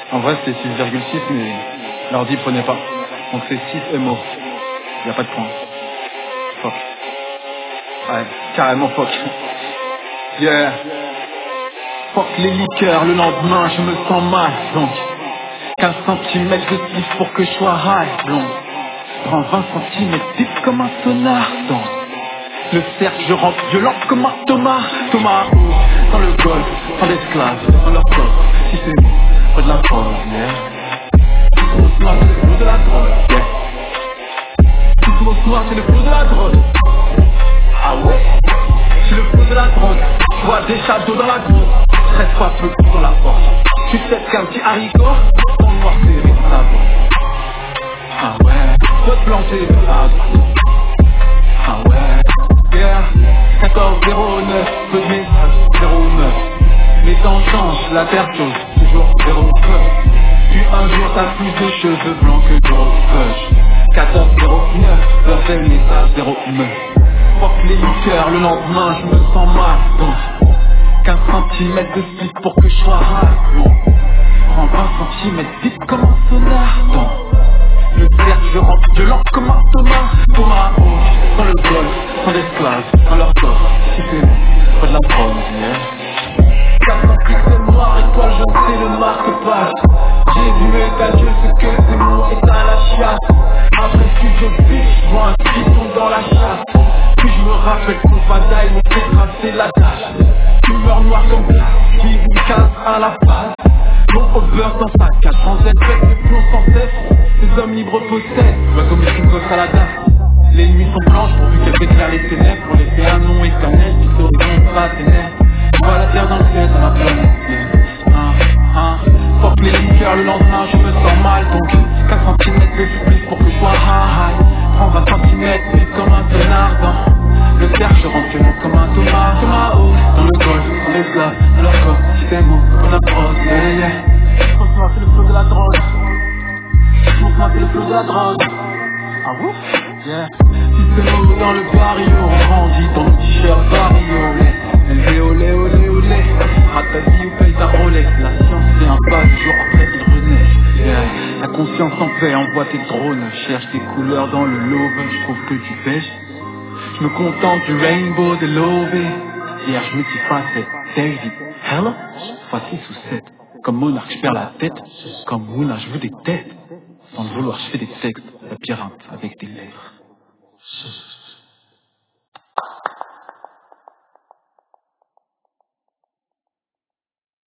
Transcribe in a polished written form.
En vrai, c'est 6,6, mais l'ordi prenait pas. Donc c'est 6 MO. Y a pas de point. Fuck. Ouais, carrément fuck. Yeah. Fuck les liqueurs, le lendemain, je me sens mal. Donc, 15 centimètres de pif pour que je sois high. Blond. Prends 20 centimètres, vite comme un sonar. Donc, le cercle, je rentre violent comme un Thomas. Thomas, dans le golf, sans l'esclave, dans leur coffre. Si c'est moi, pas de la drogue, yeah. Tout au soir, c'est le flot de la drogue, yeah. Tout au soir, c'est le flot de la drogue. Ah ouais, c'est le flot de la drogue. Je vois des shadows dans la grotte. Reste pas peu sur la porte. Tu sais qu'un petit haricot, ton noir serré dans la boîte. Ah ouais, faut te planter de la drogue. Ah ouais, yeah. 1409, peu de messages, 09. Les temps changent, la terre chose, toujours 09. Puis un jour t'as plus de cheveux blancs que de feuilles. 1409, leur fait le message 09. Fuck les liqueurs, le lendemain je me sens mal. Donc 15 centimètres de slip pour que je sois high. Prends 20 centimètres vite comme un sonar. Donc le cercle, je rentre violent comme un Thomas. Thomas, dans le golf, sans esclaves, dans leur coffre. Si c'est pas de la drogue, yeah. 400 pixels noirs, étoile jaune, c'est le marque-page. J'ai vu ta Dieu, ce que c'est mon état la chiasse. Après studio bitch, je vois un piston dans la chasse. Puis je me rappelle qu'on bataille, mon fait tracer la tâche. Humeur noire comme ça, qui vous casse à la face. Mon over dans sa cage, sans être fait, le plomb sans cesse. Les hommes libres possèdent, ma commission coffre à la date. Les nuits sont blanches pourvu qu'elles éclairent les ténèbres. Pour laisser un nom éternel qui se répond pas ténèbres. Je vois la terre dans le ciel, dans la planète. Fuck les liqueurs, le lendemain je me sens mal. Donc 4 centimètres de supplice pour que je sois high. Prends 20 centimètres, vite comme un connard. Dans le cercle, je rentre violent comme un Thomas. Thomas, oh, dans le golf, dans les glaces, dans leur corps. Si c'est moi, on a prod, yeah, yeah. Franchement, c'est le flot de la drogue. Franchement, c'est le flot de la drogue. Ah bon? Yeah. Si c'est nous dans le barrio, on grandit dans le t-shirt bariolé. Olé, olé, olé, olé. Rate ta vie ou paye ta Rolex. La science c'est un pas du jour après il renaît. Yeah. La conscience en paix, envoie tes drones. Cherche tes couleurs dans le lobe. Je trouve que tu pêches. Je me contente du rainbow de l'OV. Hier je me dis facette, David, hello. Fois 6 ou 7. Comme monarque je perds la tête. Comme Mouna je veux des têtes. Sans le vouloir je fais des textes. La pirate avec des lèvres.